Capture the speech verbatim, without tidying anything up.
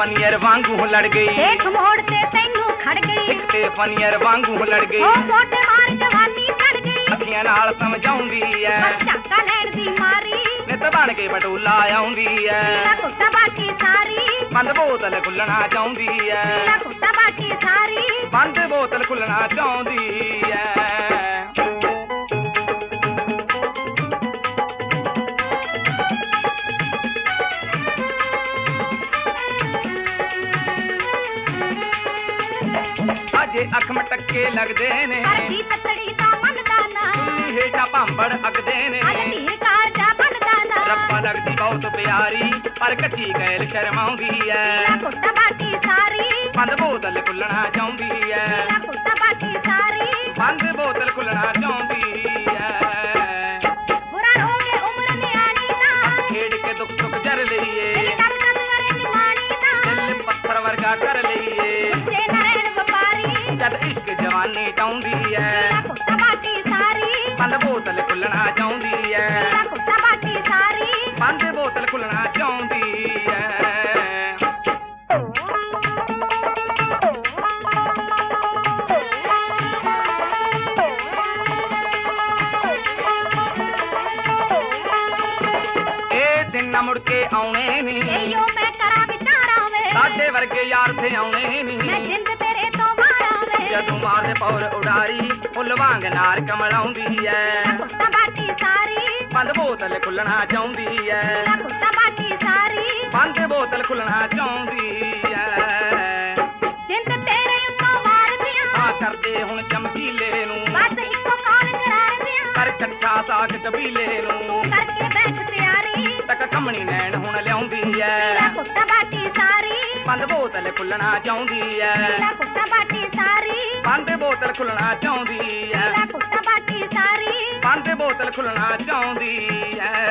पनियर वांगू लड़ गई, देख मोड़ ते तैनू खड़ गई, एक ते पनियर वांगू लड़ गई, ओ मोटे मार जवानी चढ़ गई, अखियां नाल समझाउंदी ऐ, झक्का लैण दी मारी, नित बन के बटूला आउंदी ऐ, पीला कुत्ता बाकी सारी, बंद बोतल खुलना चाहुंदी ऐ, पीला कुत्ता बाकी सारी, बंद बोतल खुलना चाहुंदी ऐ। अजे अख मटके लगदे ने, अरबी ततड़ी दा मनदा ना, सुन्नी हेठा भांबड़ अगदे ने, अज धीर कार जा बनदा ना, रब्बा लगदी बहुत प्यारी पर कच्ची कैल शर्माउंदी ऐ, पीला कुत्ता बाकी सारी, बंद बोतल खुलना चाहुंदी ऐ, पीला कुत्ता बाकी सारी, बंद बोतल खुलना चाहुंदी ऐ। बुरा रोगे उम्र न्याणी दा, खेड़ के दुख सुख जर लईए, दिल टक टक करे निमाणी दा, दिल पत्थर वर्गा कर लईए, गुस्से न रहण व्यापारी, जद इश्क जवानी चाहुंदी ऐ, पीला कुत्ता बाकी सारी, बंद बोतल खुलना चाहुंदी ऐ, पीला कुत्ता बाकी सारी, बंद बोतल खुलना चाहुंदी ऐ। ए दिन ना मुड़ के आउणे नी, एयो मैं करा विचारा वे, साडे वर्गे यार थे आउणे नी, मैं जिंद तेरे तो मारा वे, जदू मारदे पौर उडारी फुੱਲ वांग नार कमलाउंदी ऐ, पीला कुत्ता बाकी सारी, बंद बोतल खुलना चाहुंदी ऐ, पीला कुत्ता बाकी सारी, बंद बोतल खुलना चाहुंदी ऐ। जिंद तेरे उत्तों वार दियां, आ करदे हुण चमकीले नू, बस इक्को काल करार दियां, कर कट्ठा साक कबीले तू नू, करके बैठ तैयारी, तक कमणी नैਣ हुण लिਆਉਂਦੀ पीला ऐ, कुत्ता बाकी सारी, बंद बोतल खुलना चाहुंदी ऐ, पीला कुत्ता बाकी सारी, बंद बोतल खुलना चाहुंदी ऐ, पीला कुत्ता बाकी सारी, बंद बोतल खुलना चाहुंदी ऐ।